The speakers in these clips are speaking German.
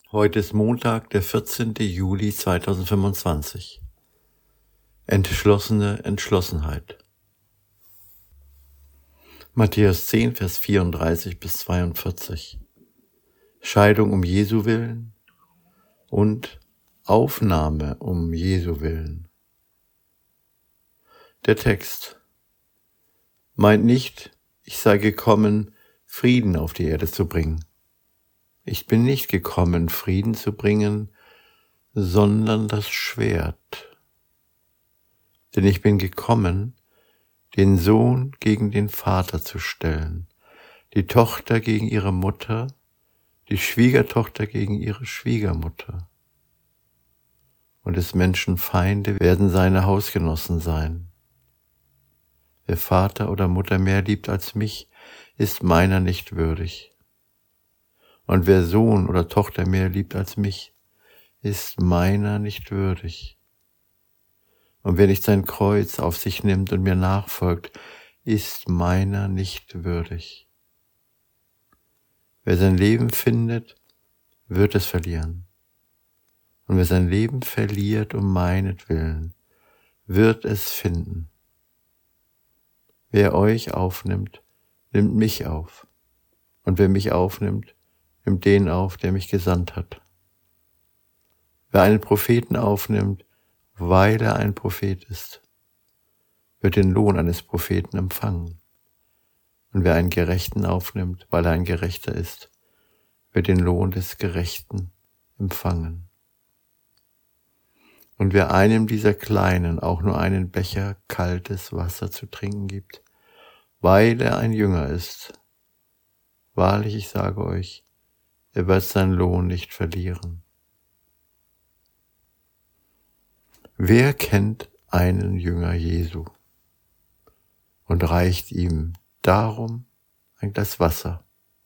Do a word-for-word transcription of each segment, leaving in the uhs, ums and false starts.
Heute ist Montag, der vierzehnte Juli zweitausendfünfundzwanzig. Entschlossene Entschlossenheit. Matthäus zehn, Vers vierunddreißig bis zweiundvierzig. Scheidung um Jesu willen und Aufnahme um Jesu willen. Der Text meint nicht, ich sei gekommen, Frieden auf die Erde zu bringen. Ich bin nicht gekommen, Frieden zu bringen, sondern das Schwert. Denn ich bin gekommen, den Sohn gegen den Vater zu stellen, die Tochter gegen ihre Mutter, die Schwiegertochter gegen ihre Schwiegermutter. Und des Menschen Feinde werden seine Hausgenossen sein. Wer Vater oder Mutter mehr liebt als mich, ist meiner nicht würdig. Und wer Sohn oder Tochter mehr liebt als mich, ist meiner nicht würdig. Und wer nicht sein Kreuz auf sich nimmt und mir nachfolgt, ist meiner nicht würdig. Wer sein Leben findet, wird es verlieren. Und wer sein Leben verliert um meinetwillen, wird es finden. Wer euch aufnimmt, nimmt mich auf. Und wer mich aufnimmt, nimmt den auf, der mich gesandt hat. Wer einen Propheten aufnimmt, weil er ein Prophet ist, wird den Lohn eines Propheten empfangen. Und wer einen Gerechten aufnimmt, weil er ein Gerechter ist, wird den Lohn des Gerechten empfangen. Und wer einem dieser Kleinen auch nur einen Becher kaltes Wasser zu trinken gibt, weil er ein Jünger ist, wahrlich, ich sage euch, er wird seinen Lohn nicht verlieren. Wer kennt einen Jünger Jesu und reicht ihm darum ein Glas Wasser?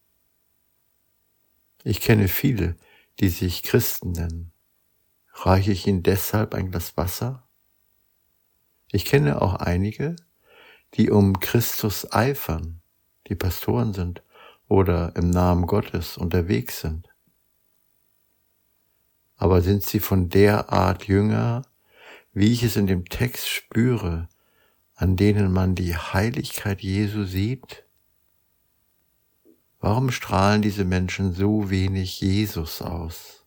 Ich kenne viele, die sich Christen nennen. Reiche ich ihnen deshalb ein Glas Wasser? Ich kenne auch einige, die um Christus eifern, die Pastoren sind oder im Namen Gottes unterwegs sind. Aber sind sie von der Art Jünger, wie ich es in dem Text spüre, an denen man die Heiligkeit Jesu sieht? Warum strahlen diese Menschen so wenig Jesus aus?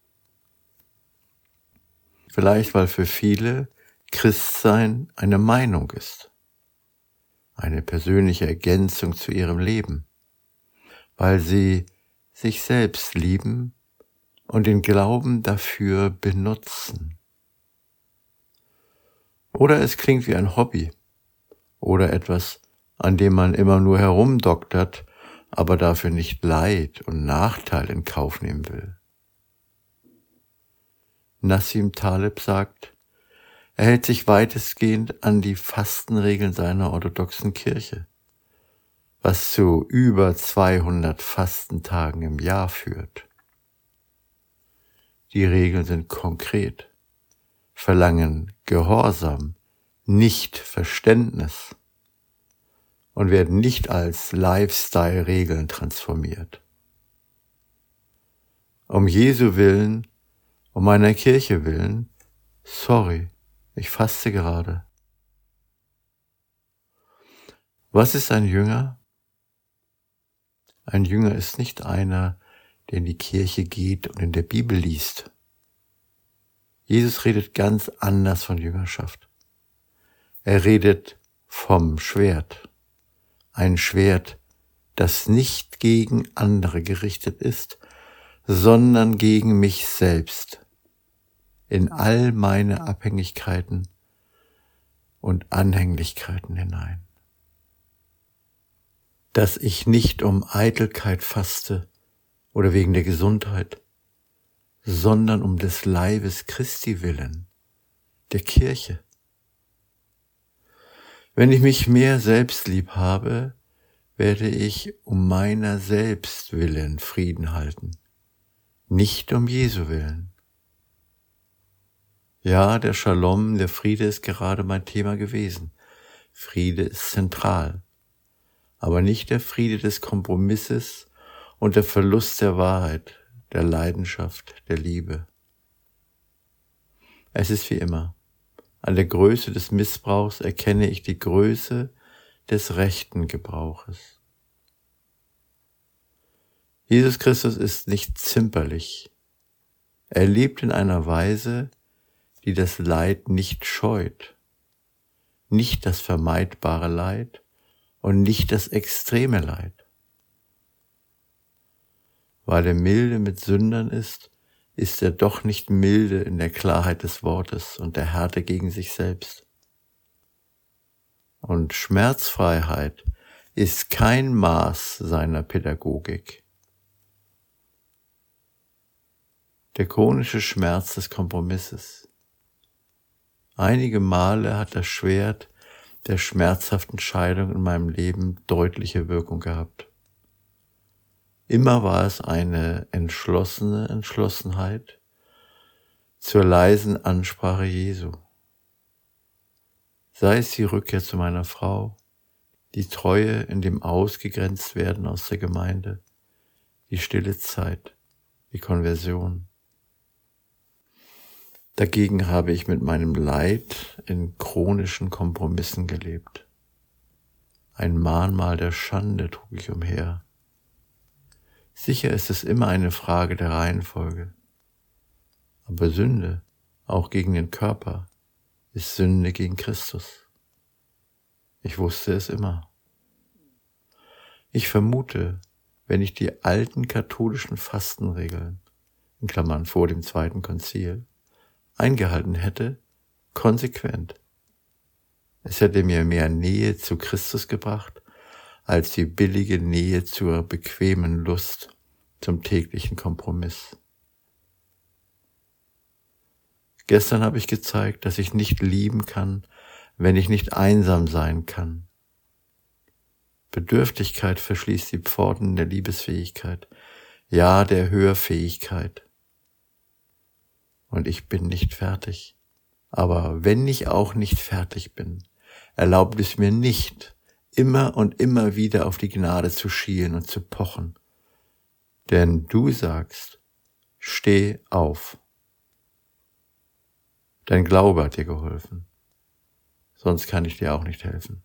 Vielleicht, weil für viele Christsein eine Meinung ist, eine persönliche Ergänzung zu ihrem Leben, weil sie sich selbst lieben und den Glauben dafür benutzen. Oder es klingt wie ein Hobby oder etwas, an dem man immer nur herumdoktert, aber dafür nicht Leid und Nachteil in Kauf nehmen will. Nassim Taleb sagt, er hält sich weitestgehend an die Fastenregeln seiner orthodoxen Kirche, was zu über zweihundert Fastentagen im Jahr führt. Die Regeln sind konkret, verlangen Gehorsam, nicht Verständnis und werden nicht als Lifestyle-Regeln transformiert. Um Jesu willen, um meiner Kirche willen, sorry, ich faste gerade. Was ist ein Jünger? Ein Jünger ist nicht einer, der in die Kirche geht und in der Bibel liest. Jesus redet ganz anders von Jüngerschaft. Er redet vom Schwert. Ein Schwert, das nicht gegen andere gerichtet ist, sondern gegen mich selbst, in all meine Abhängigkeiten und Anhänglichkeiten hinein. Dass ich nicht um Eitelkeit faste oder wegen der Gesundheit, sondern um des Leibes Christi willen, der Kirche. Wenn ich mich mehr selbst lieb habe, werde ich um meiner selbst willen Frieden halten, nicht um Jesu willen. Ja, der Shalom, der Friede ist gerade mein Thema gewesen. Friede ist zentral, aber nicht der Friede des Kompromisses und der Verlust der Wahrheit, der Leidenschaft, der Liebe. Es ist wie immer. An der Größe des Missbrauchs erkenne ich die Größe des rechten Gebrauches. Jesus Christus ist nicht zimperlich. Er lebt in einer Weise, die das Leid nicht scheut, nicht das vermeidbare Leid und nicht das extreme Leid. Weil er milde mit Sündern ist, ist er doch nicht milde in der Klarheit des Wortes und der Härte gegen sich selbst. Und Schmerzfreiheit ist kein Maß seiner Pädagogik. Der chronische Schmerz des Kompromisses. Einige Male hat das Schwert der schmerzhaften Scheidung in meinem Leben deutliche Wirkung gehabt. Immer war es eine entschlossene Entschlossenheit zur leisen Ansprache Jesu. Sei es die Rückkehr zu meiner Frau, die Treue in dem Ausgegrenztwerden aus der Gemeinde, die stille Zeit, die Konversion. Dagegen habe ich mit meinem Leid in chronischen Kompromissen gelebt. Ein Mahnmal der Schande trug ich umher. Sicher ist es immer eine Frage der Reihenfolge. Aber Sünde, auch gegen den Körper, ist Sünde gegen Christus. Ich wusste es immer. Ich vermute, wenn ich die alten katholischen Fastenregeln, in Klammern vor dem Zweiten Konzil, eingehalten hätte, konsequent. Es hätte mir mehr Nähe zu Christus gebracht, als die billige Nähe zur bequemen Lust, zum täglichen Kompromiss. Gestern habe ich gezeigt, dass ich nicht lieben kann, wenn ich nicht einsam sein kann. Bedürftigkeit verschließt die Pforten der Liebesfähigkeit, ja der Hörfähigkeit. Und ich bin nicht fertig. Aber wenn ich auch nicht fertig bin, erlaubt es mir nicht, immer und immer wieder auf die Gnade zu schielen und zu pochen. Denn du sagst, steh auf. Dein Glaube hat dir geholfen. Sonst kann ich dir auch nicht helfen.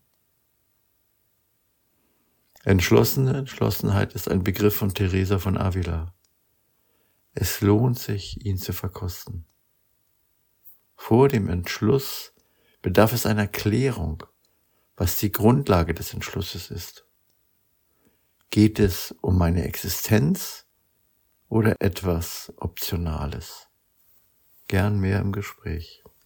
Entschlossene Entschlossenheit ist ein Begriff von Teresa von Avila. Es lohnt sich, ihn zu verkosten. Vor dem Entschluss bedarf es einer Klärung, was die Grundlage des Entschlusses ist. Geht es um meine Existenz oder etwas Optionales? Gern mehr im Gespräch.